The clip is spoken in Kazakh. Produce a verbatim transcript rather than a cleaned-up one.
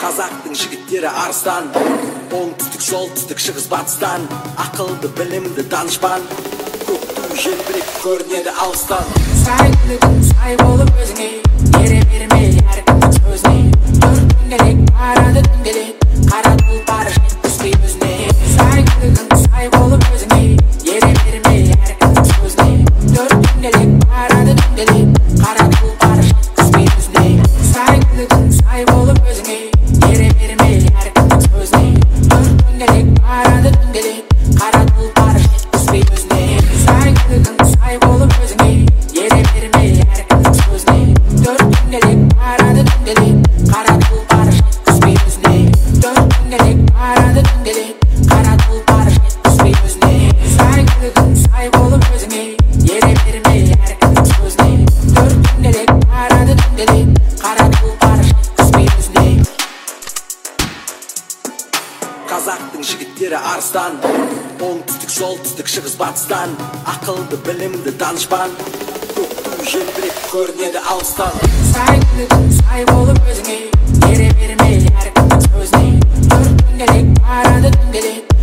Қазақтың жігіттері арыстан, оңтүстік солтүстік шығыс батыстан, ақылды білімді данышпан, көк ту желбіреп көрінеді алыстан. Сай күлігін сай болып өзіңе, ере бермей әркімнің сөзіне. Төрт дөңгелек барады дөңгелек, қара тұлпар жеткізбей өзіне. Сай күлігін сай болып өзіңе, ере бермей әркімнің сөзіне. Төрт дөңгелек барады дөңгелек, қара тұлпар жеткізбей өзіне. Сай күлігін сай болып өзіңе, ере бермей әркімнің сөзіне. Төрт дөңгелек барады дөңгелек, қара тұлпар жеткізбей өзіне. Сай күлігін сай болып өзіңе, ере бермей әркімнің сөзіне. Төрт дөңгелек барады дөңгелек, қара тұлпар жеткізбей өзіне. Төрт дөңгелек барады дөңгелек, қара тұлпар жеткізбей өзіне. Сай күлігін сай болып өзіңе, ере бермей әркімнің сөзіне. Төрт дөңгелек барады дөңгелек, қара тұлпар жеткізбей өзіне. Қазақтың жігіттері арыстан, оңтүстік солтүстік шығыс батыстан, ақылды білімді данышпан, көк ту желбіреп көрінеді алыстан. Сай күлігін сай болып өзіңе, ере бермей әркімнің сөзіне. Төрт дөңгелек барады дөңгелек,